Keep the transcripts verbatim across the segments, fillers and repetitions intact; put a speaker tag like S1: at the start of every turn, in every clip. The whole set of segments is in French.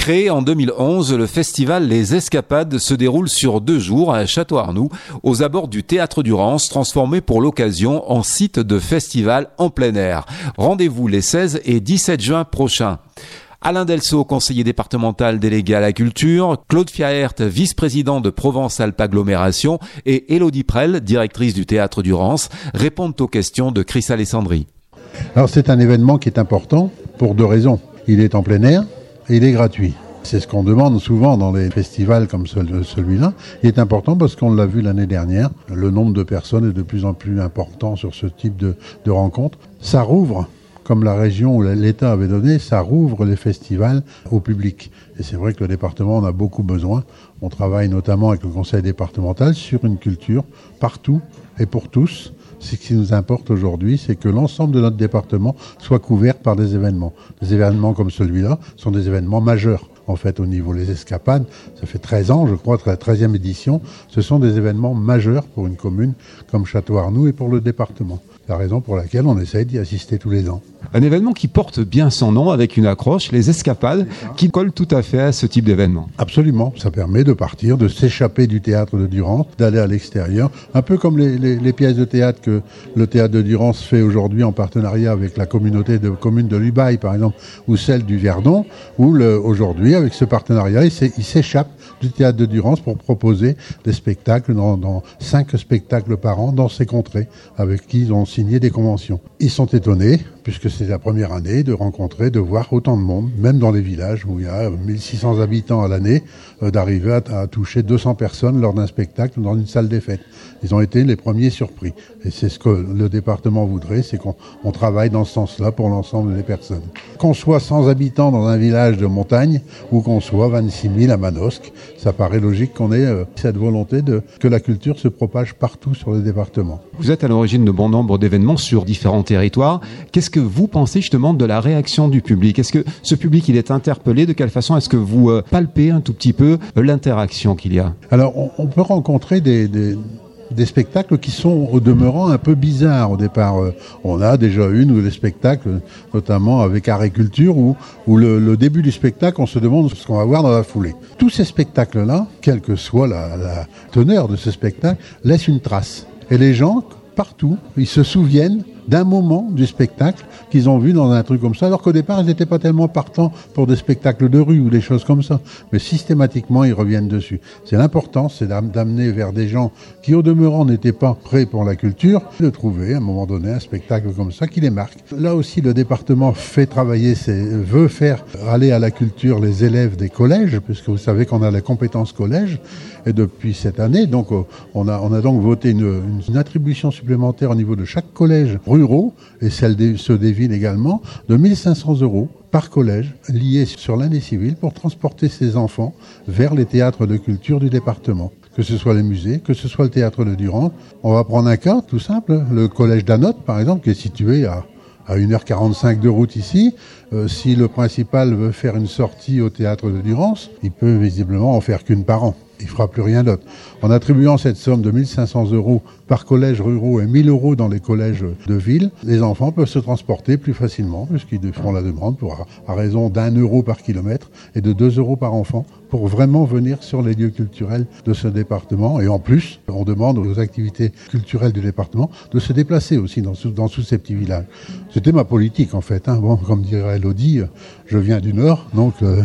S1: Créé en deux mille onze, le festival Les Escapades se déroule sur deux jours à Château-Arnoux, aux abords du Théâtre du Rance, transformé pour l'occasion en site de festival en plein air. Rendez-vous les seize et dix-sept juin prochains. Alain Delceau, conseiller départemental délégué à la culture, Claude Fiaert, vice-président de Provence-Alpes Agglomération et Élodie Prel, directrice du Théâtre du Rance, répondent aux questions de Chris Alessandri.
S2: Alors c'est un événement qui est important pour deux raisons. Il est en plein air et il est gratuit. C'est ce qu'on demande souvent dans les festivals comme celui-là. Il est important parce qu'on l'a vu l'année dernière. Le nombre de personnes est de plus en plus important sur ce type de, de rencontres. Ça rouvre, comme la région ou l'État avait donné, ça rouvre les festivals au public. Et c'est vrai que le département en a beaucoup besoin. On travaille notamment avec le conseil départemental sur une culture partout et pour tous. Ce qui nous importe aujourd'hui, c'est que l'ensemble de notre département soit couvert par des événements. Des événements comme celui-là sont des événements majeurs. En fait, au niveau des escapades, ça fait treize ans, je crois, la treizième édition. Ce sont des événements majeurs pour une commune comme Château-Arnoux et pour le département. C'est la raison pour laquelle on essaye d'y assister tous les ans.
S3: Un événement qui porte bien son nom avec une accroche, les escapades, qui colle tout à fait à ce type d'événement.
S2: Absolument. Ça permet de partir, de s'échapper du théâtre de Durance, d'aller à l'extérieur. Un peu comme les, les, les pièces de théâtre que le théâtre de Durance fait aujourd'hui en partenariat avec la communauté de communes de l'Ubaye, par exemple, ou celle du Verdon, où le, aujourd'hui, avec ce partenariat, il s'échappe du théâtre de Durance pour proposer des spectacles, dans, dans cinq spectacles par an dans ces contrées, avec qui ils ont signé des conventions. Ils sont étonnés, puisque c'est la première année, de rencontrer, de voir autant de monde, même dans les villages où il y a mille six cents habitants à l'année, euh, d'arriver à, à toucher deux cents personnes lors d'un spectacle dans une salle des fêtes. Ils ont été les premiers surpris. Et c'est ce que le département voudrait, c'est qu'on on travaille dans ce sens-là pour l'ensemble des personnes. Qu'on soit cent habitants dans un village de montagne, ou qu'on soit vingt-six mille à Manosque, ça paraît logique qu'on ait euh, cette volonté de que la culture se propage partout sur le département.
S3: Vous êtes à l'origine de bon nombre d'événements sur différents territoires. Qu'est-ce que vous pensez justement de la réaction du public? Est-ce que ce public, il est interpellé? De quelle façon est-ce que vous euh, palpez un tout petit peu euh, l'interaction qu'il y a?
S2: Alors, on, on peut rencontrer des... des... des spectacles qui sont au demeurant un peu bizarres au départ. Euh, on a déjà une ou des spectacles, notamment avec Agriculture, où, où le, le début du spectacle, on se demande ce qu'on va voir dans la foulée. Tous ces spectacles-là, quelle que soit la, la teneur de ce spectacle, laissent une trace. Et les gens, partout, ils se souviennent d'un moment du spectacle qu'ils ont vu dans un truc comme ça, alors qu'au départ, ils n'étaient pas tellement partants pour des spectacles de rue ou des choses comme ça. Mais systématiquement, ils reviennent dessus. C'est l'important, c'est d'amener vers des gens qui, au demeurant, n'étaient pas prêts pour la culture, de trouver, à un moment donné, un spectacle comme ça qui les marque. Là aussi, le département fait travailler, ses, veut faire aller à la culture les élèves des collèges, puisque vous savez qu'on a la compétence collège, et depuis cette année, donc, on a, on a donc voté une, une attribution supplémentaire au niveau de chaque collège ruraux, et celle de ceux des villes également, de mille cinq cents euros par collège, liés sur l'année civile, pour transporter ces enfants vers les théâtres de culture du département. Que ce soit les musées, que ce soit le théâtre de Durance. On va prendre un cas tout simple, le collège d'Anotte, par exemple, qui est situé à, à une heure quarante-cinq de route ici. Euh, si le principal veut faire une sortie au théâtre de Durance, il peut visiblement en faire qu'une par an. Il ne fera plus rien d'autre. En attribuant cette somme de mille cinq cents euros par collège ruraux et mille euros dans les collèges de ville, les enfants peuvent se transporter plus facilement puisqu'ils feront la demande pour, à raison d'un euro par kilomètre et de deux euros par enfant pour vraiment venir sur les lieux culturels de ce département. Et en plus, on demande aux activités culturelles du département de se déplacer aussi dans, dans tous ces petits villages. C'était ma politique en fait. Hein. Bon, comme dirait Élodie, je viens du Nord, donc... Euh...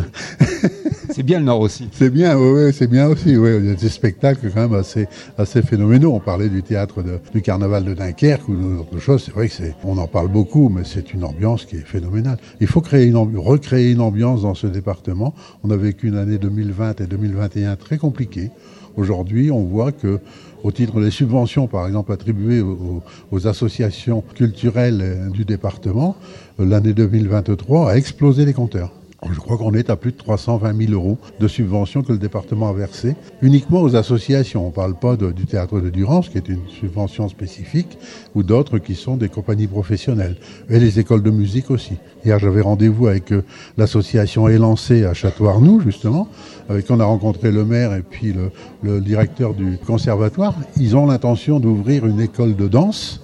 S3: C'est bien le Nord aussi.
S2: C'est bien, oui, ouais, c'est bien aussi. Ouais. Il y a des spectacles quand même assez, assez phénoménaux. On parlait du théâtre de, du carnaval de Dunkerque ou d'autres choses. C'est vrai que c'est, on en parle beaucoup, mais c'est une ambiance qui est phénoménale. Il faut créer une ambi- recréer une ambiance dans ce département. On a vécu une année deux mille vingt et deux mille vingt et un très compliquée. Aujourd'hui, on voit que, au titre des subventions, par exemple, attribuées aux, aux associations culturelles du département, l'année deux mille vingt-trois a explosé les compteurs. Je crois qu'on est à plus de trois cent vingt mille euros de subventions que le département a versées uniquement aux associations. On ne parle pas de, du théâtre de Durance, qui est une subvention spécifique, ou d'autres qui sont des compagnies professionnelles. Et les écoles de musique aussi. Hier, j'avais rendez-vous avec euh, l'association Élancée à Château-Arnoux, justement, avec qui on a rencontré le maire et puis le, le directeur du conservatoire. Ils ont l'intention d'ouvrir une école de danse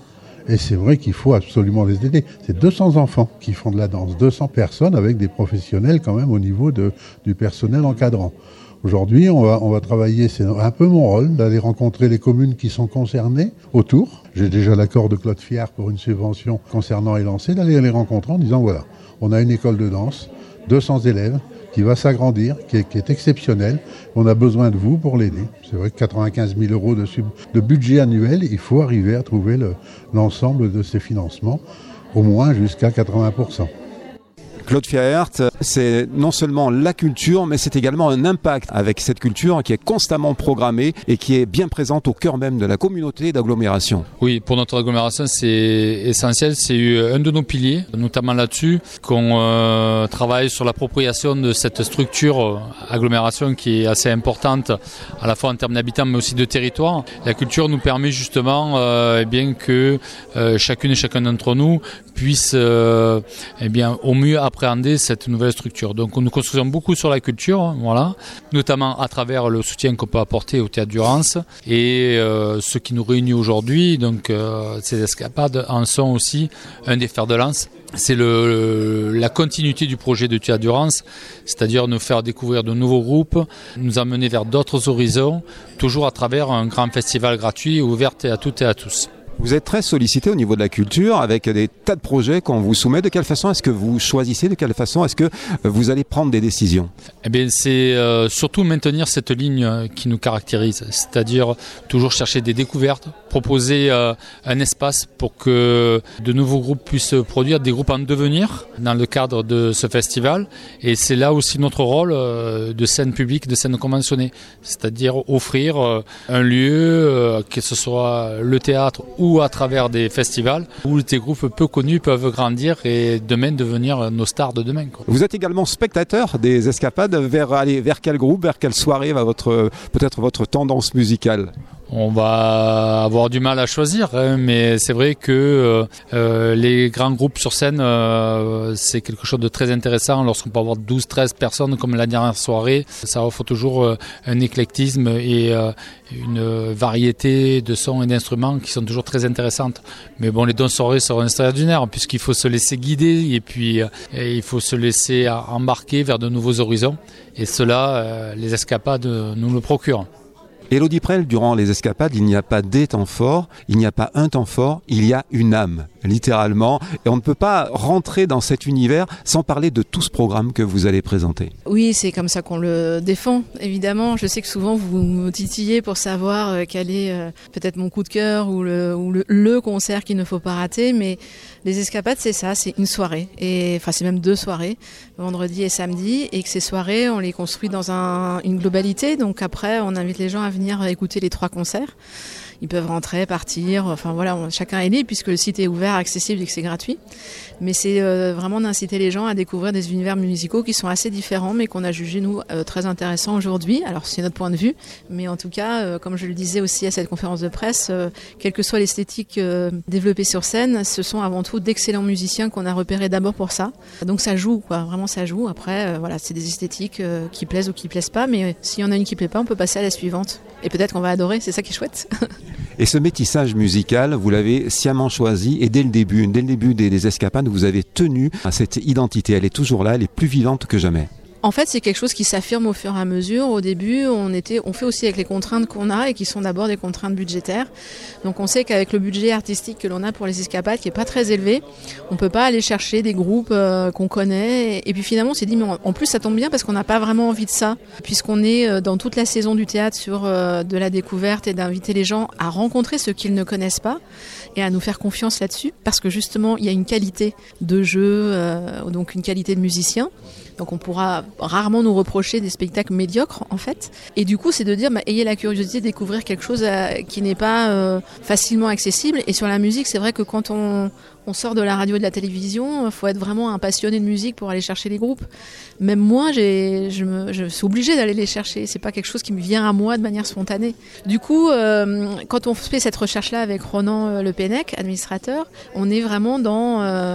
S2: Et c'est vrai qu'il faut absolument les aider. C'est deux cents enfants qui font de la danse, deux cents personnes avec des professionnels quand même au niveau de, du personnel encadrant. Aujourd'hui, on va, on va travailler, c'est un peu mon rôle, d'aller rencontrer les communes qui sont concernées autour. J'ai déjà l'accord de Claude Fiard pour une subvention concernant Élancé, d'aller les rencontrer en disant voilà, on a une école de danse, deux cents élèves, qui va s'agrandir, qui est, qui est exceptionnelle. On a besoin de vous pour l'aider. C'est vrai que quatre-vingt-quinze mille euros de, sub, de budget annuel, il faut arriver à trouver le, l'ensemble de ces financements, au moins jusqu'à quatre-vingts pour cent.
S1: Claude Fiert, c'est non seulement la culture, mais c'est également un impact avec cette culture qui est constamment programmée et qui est bien présente au cœur même de la communauté d'agglomération.
S4: Oui, pour notre agglomération, c'est essentiel. C'est un de nos piliers, notamment là-dessus, qu'on euh, travaille sur l'appropriation de cette structure agglomération qui est assez importante, à la fois en termes d'habitants, mais aussi de territoire. La culture nous permet justement euh, eh bien, que euh, chacune et chacun d'entre nous puisse euh, eh bien, au mieux appréhender cette nouvelle structure. Donc nous construisons beaucoup sur la culture, voilà, notamment à travers le soutien qu'on peut apporter au Théâtre du Rance. Et euh, ce qui nous réunit aujourd'hui, donc euh, ces escapades en sont aussi un des fers de lance. C'est le, la continuité du projet de Théâtre du Rance, c'est-à-dire nous faire découvrir de nouveaux groupes, nous amener vers d'autres horizons, toujours à travers un grand festival gratuit ouvert à toutes et à tous.
S1: Vous êtes très sollicité au niveau de la culture avec des tas de projets qu'on vous soumet. De quelle façon est-ce que vous choisissez? De quelle façon est-ce que vous allez prendre des décisions?
S4: Eh bien, c'est euh, surtout maintenir cette ligne qui nous caractérise, c'est-à-dire toujours chercher des découvertes, proposer euh, un espace pour que de nouveaux groupes puissent produire, des groupes en devenir dans le cadre de ce festival. Et c'est là aussi notre rôle euh, de scène publique, de scène conventionnée, c'est-à-dire offrir euh, un lieu, euh, que ce soit le théâtre ou ou à travers des festivals où des groupes peu connus peuvent grandir et demain devenir nos stars de demain, quoi.
S1: Vous êtes également spectateur des escapades. Vers, allez, vers quel groupe, vers quelle soirée va votre, peut-être votre tendance musicale?
S4: On va avoir du mal à choisir, hein, mais c'est vrai que euh, les grands groupes sur scène, euh, c'est quelque chose de très intéressant. Lorsqu'on peut avoir douze treize personnes comme la dernière soirée, ça offre toujours euh, un éclectisme et euh, une variété de sons et d'instruments qui sont toujours très intéressantes. Mais bon, les deux soirées seront extraordinaires puisqu'il faut se laisser guider et puis euh, et il faut se laisser embarquer vers de nouveaux horizons. Et cela, euh, les escapades nous le procurent.
S1: Élodie Prel, durant les escapades, il n'y a pas des temps forts, il n'y a pas un temps fort, il y a une âme, littéralement. Et on ne peut pas rentrer dans cet univers sans parler de tout ce programme que vous allez présenter.
S5: Oui, c'est comme ça qu'on le défend, évidemment. Je sais que souvent vous me titillez pour savoir euh, quel est euh, peut-être mon coup de cœur ou, le, ou le, le concert qu'il ne faut pas rater. Mais les escapades, c'est ça, c'est une soirée. Et, enfin, c'est même deux soirées, vendredi et samedi. Et que ces soirées, on les construit dans un, une globalité. Donc après, on invite les gens à venir écouter les trois concerts. Ils peuvent rentrer, partir, enfin voilà, on, chacun est libre puisque le site est ouvert, accessible et que c'est gratuit. Mais c'est euh, vraiment d'inciter les gens à découvrir des univers musicaux qui sont assez différents mais qu'on a jugé nous euh, très intéressants aujourd'hui. Alors c'est notre point de vue, mais en tout cas, euh, comme je le disais aussi à cette conférence de presse, euh, quelle que soit l'esthétique euh, développée sur scène, ce sont avant tout d'excellents musiciens qu'on a repérés d'abord pour ça. Donc ça joue, quoi, vraiment ça joue. Après, euh, voilà, c'est des esthétiques euh, qui plaisent ou qui plaisent pas, mais euh, s'il y en a une qui plaît pas, on peut passer à la suivante. Et peut-être qu'on va adorer, c'est ça qui est chouette.
S1: Et ce métissage musical, vous l'avez sciemment choisi et dès le début, dès le début des, des escapades, vous avez tenu à cette identité. Elle est toujours là, elle est plus vivante que jamais.
S5: En fait, c'est quelque chose qui s'affirme au fur et à mesure. Au début, on était, on fait aussi avec les contraintes qu'on a et qui sont d'abord des contraintes budgétaires. Donc, on sait qu'avec le budget artistique que l'on a pour les escapades, qui est pas très élevé, on peut pas aller chercher des groupes euh, qu'on connaît. Et puis finalement, on s'est dit, mais en plus, ça tombe bien parce qu'on n'a pas vraiment envie de ça, puisqu'on est dans toute la saison du théâtre sur euh, de la découverte et d'inviter les gens à rencontrer ceux qu'ils ne connaissent pas et à nous faire confiance là-dessus, parce que justement, il y a une qualité de jeu, euh, donc une qualité de musicien. Donc on pourra rarement nous reprocher des spectacles médiocres en fait. Et du coup c'est de dire bah, ayez la curiosité de découvrir quelque chose euh, qui n'est pas euh, facilement accessible. Et sur la musique c'est vrai que quand on, on sort de la radio et de la télévision, il faut être vraiment un passionné de musique pour aller chercher les groupes. Même moi j'ai, je, me, je suis obligée d'aller les chercher. C'est pas quelque chose qui me vient à moi de manière spontanée. Du coup euh, quand on fait cette recherche là avec Ronan euh, Le Pennec, administrateur, on est vraiment dans... Euh,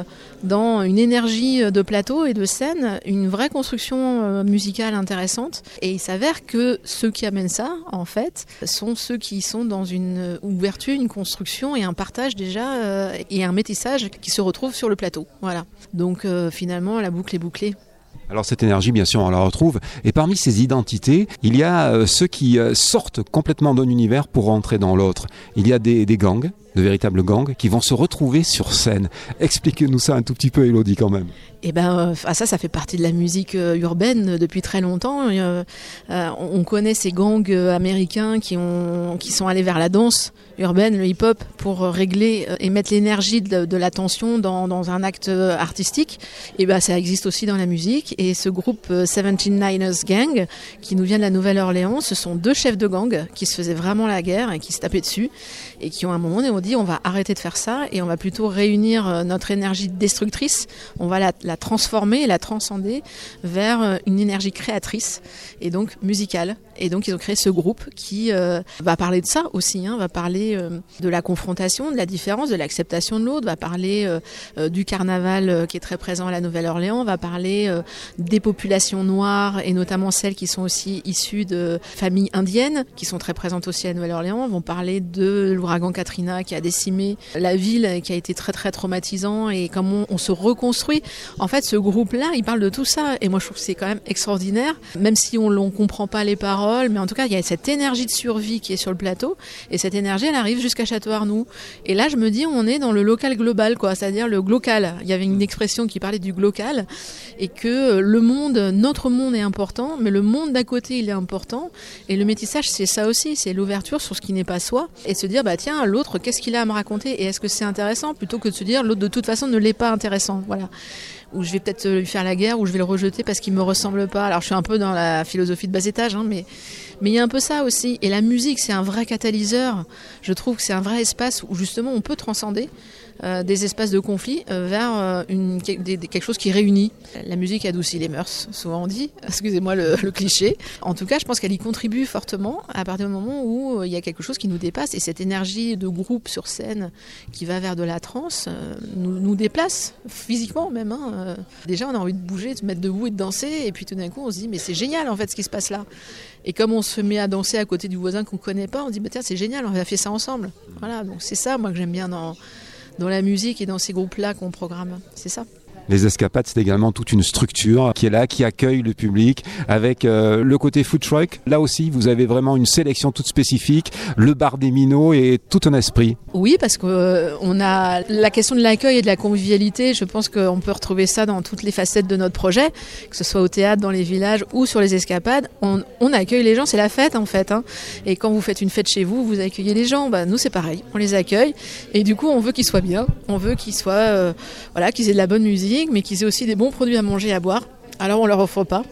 S5: dans une énergie de plateau et de scène, une vraie construction musicale intéressante. Et il s'avère que ceux qui amènent ça, en fait, sont ceux qui sont dans une ouverture, une construction et un partage déjà, euh, et un métissage qui se retrouve sur le plateau. Voilà. Donc euh, finalement, la boucle est bouclée.
S3: Alors cette énergie, bien sûr, on la retrouve. Et parmi ces identités, il y a euh, ceux qui euh, sortent complètement d'un univers pour rentrer dans l'autre. Il y a des, des gangs, de véritables gangs, qui vont se retrouver sur scène. Expliquez-nous ça un tout petit peu, Élodie, quand même.
S5: Eh ben, euh, ça, ça fait partie de la musique euh, urbaine depuis très longtemps. Euh, euh, on connaît ces gangs euh, américains qui ont, qui sont allés vers la danse urbaine, le hip-hop, pour régler euh, et mettre l'énergie de, de l'attention dans, dans un acte euh, artistique. Et ben, ça existe aussi dans la musique. Et ce groupe euh, seventy-niners Gang, qui nous vient de la Nouvelle-Orléans, ce sont deux chefs de gang qui se faisaient vraiment la guerre et qui se tapaient dessus et qui ont un moment donné on dit on va arrêter de faire ça et on va plutôt réunir euh, notre énergie destructrice. On va la, la transformer et la transcender vers une énergie créatrice et donc musicale. Et donc ils ont créé ce groupe qui euh, va parler de ça aussi, hein, va parler euh, de la confrontation, de la différence, de l'acceptation de l'autre, va parler euh, euh, du carnaval euh, qui est très présent à la Nouvelle-Orléans, va parler euh, des populations noires et notamment celles qui sont aussi issues de familles indiennes qui sont très présentes aussi à la Nouvelle-Orléans, vont parler de l'ouragan Katrina qui a décimé la ville, qui a été très très traumatisant et comment on, on se reconstruit. En fait, ce groupe-là, il parle de tout ça et moi je trouve que c'est quand même extraordinaire, même si on ne comprend pas les paroles, mais en tout cas il y a cette énergie de survie qui est sur le plateau et cette énergie elle arrive jusqu'à Château-Arnoux et là je me dis on est dans le local global quoi, c'est-à-dire le glocal. Il y avait une expression qui parlait du glocal et que le monde, notre monde est important mais le monde d'à côté il est important et le métissage c'est ça aussi, c'est l'ouverture sur ce qui n'est pas soi et se dire bah tiens l'autre qu'est-ce qu'il a à me raconter et est-ce que c'est intéressant plutôt que de se dire l'autre de toute façon ne l'est pas intéressant, voilà. Ou je vais peut-être lui faire la guerre, ou je vais le rejeter parce qu'il me ressemble pas. Alors je suis un peu dans la philosophie de bas étage, hein, mais mais il y a un peu ça aussi. Et la musique, c'est un vrai catalyseur. Je trouve que c'est un vrai espace où justement on peut transcender euh, des espaces de conflit euh, vers euh, une, des, des, quelque chose qui réunit. La musique adoucit les mœurs, souvent on dit. Excusez-moi le, le cliché. En tout cas, je pense qu'elle y contribue fortement à partir du moment où euh, il y a quelque chose qui nous dépasse. Et cette énergie de groupe sur scène qui va vers de la trance euh, nous, nous déplace physiquement même. Hein. Déjà, on a envie de bouger, de se mettre debout et de danser. Et puis tout d'un coup, on se dit, mais c'est génial en fait ce qui se passe là. Et comme on se met à danser à côté du voisin qu'on ne connaît pas, on se dit, bah, tiens, c'est génial, on va faire ça ensemble. Voilà, donc c'est ça, moi, que j'aime bien dans, dans la musique et dans ces groupes-là qu'on programme. C'est ça.
S3: Les Escapades, c'est également toute une structure qui est là, qui accueille le public avec euh, le côté food truck. Là aussi, vous avez vraiment une sélection toute spécifique, le bar des minots et tout un esprit.
S5: Oui, parce qu'on euh, a la question de l'accueil et de la convivialité. Je pense qu'on peut retrouver ça dans toutes les facettes de notre projet, que ce soit au théâtre, dans les villages ou sur les escapades. On, on accueille les gens, c'est la fête en fait. Hein. Et quand vous faites une fête chez vous, vous accueillez les gens. Bah, nous, c'est pareil, on les accueille. Et du coup, on veut qu'ils soient bien, on veut qu'ils soient, euh, voilà, qu'ils aient de la bonne musique, mais qu'ils aient aussi des bons produits à manger et à boire. Alors on leur offre pas,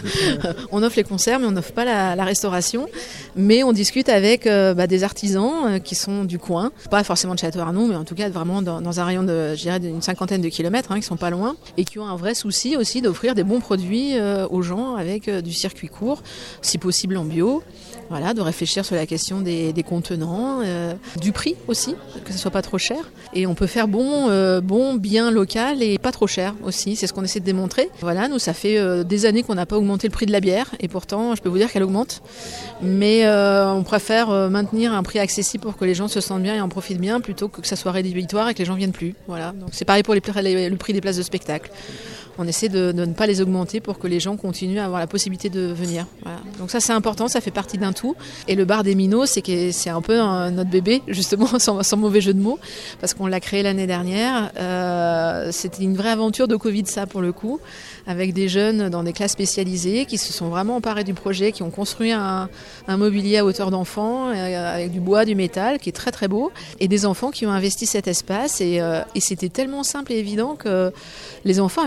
S5: on offre les concerts mais on n'offre pas la, la restauration, mais on discute avec euh, bah, des artisans euh, qui sont du coin, pas forcément de Château-Arnoux mais en tout cas vraiment dans, dans un rayon de, je dirais, d'une cinquantaine de kilomètres, hein, qui sont pas loin et qui ont un vrai souci aussi d'offrir des bons produits euh, aux gens avec euh, du circuit court, si possible en bio. Voilà, de réfléchir sur la question des, des contenants, euh, du prix aussi, que ce soit pas trop cher. Et on peut faire bon, euh, bon, bien local et pas trop cher aussi. C'est ce qu'on essaie de démontrer. Voilà, nous ça fait euh, des années qu'on n'a pas augmenté le prix de la bière et pourtant, je peux vous dire qu'elle augmente. Mais euh, on préfère euh, maintenir un prix accessible pour que les gens se sentent bien et en profitent bien, plutôt que que ça soit rédhibitoire et que les gens viennent plus. Voilà. Donc c'est pareil pour les, les, le prix des places de spectacle. On essaie de, de ne pas les augmenter pour que les gens continuent à avoir la possibilité de venir. Voilà. Donc ça c'est important, ça fait partie d'un tout. Et le bar des minots, c'est, que c'est un peu un, notre bébé, justement, sans, sans mauvais jeu de mots, parce qu'on l'a créé l'année dernière. Euh, c'était une vraie aventure de Covid, ça, pour le coup, avec des jeunes dans des classes spécialisées qui se sont vraiment emparés du projet, qui ont construit un, un mobilier à hauteur d'enfant, euh, avec du bois, du métal, qui est très très beau, et des enfants qui ont investi cet espace. Et, euh, et c'était tellement simple et évident que les enfants avaient toutes leurs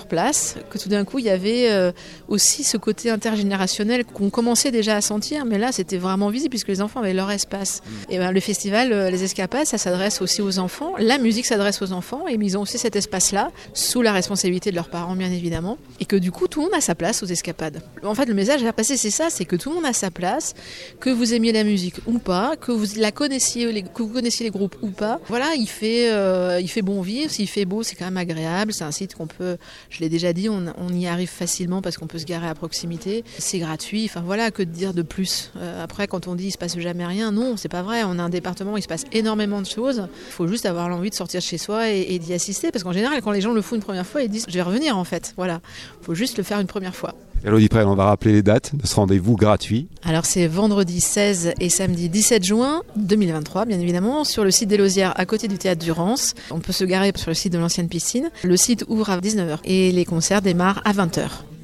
S5: leur place, que tout d'un coup il y avait euh, aussi ce côté intergénérationnel qu'on commençait déjà à sentir, mais là c'était vraiment visible puisque les enfants avaient leur espace. Mmh. Et ben, le festival euh, Les Escapades, ça s'adresse aussi aux enfants, la musique s'adresse aux enfants et ils ont aussi cet espace-là, sous la responsabilité de leurs parents bien évidemment, et que du coup tout le monde a sa place aux Escapades. En fait le message à passer c'est ça, c'est que tout le monde a sa place, que vous aimiez la musique ou pas, que vous la connaissiez, les, que vous connaissiez les groupes ou pas. Voilà, il fait, euh, il fait bon vivre, s'il fait beau c'est quand même agréable, c'est un site qu'on peut, je l'ai déjà dit, on, on y arrive facilement parce qu'on peut se garer à proximité, c'est gratuit, enfin voilà, que de dire de plus. Euh, après quand on dit il se passe jamais rien, non c'est pas vrai, on a un département où il se passe énormément de choses, il faut juste avoir l'envie de sortir de chez soi et, et d'y assister, parce qu'en général quand les gens le font une première fois ils disent je vais revenir en fait, voilà, il faut juste le faire une première fois.
S3: Elodie Prel, on va rappeler les dates de ce rendez-vous gratuit.
S5: Alors c'est vendredi seize et samedi dix-sept juin deux mille vingt-trois, bien évidemment, sur le site des Lausières, à côté du théâtre du Rance. On peut se garer sur le site de l'ancienne piscine. Le site ouvre à dix-neuf heures et les concerts démarrent à vingt heures.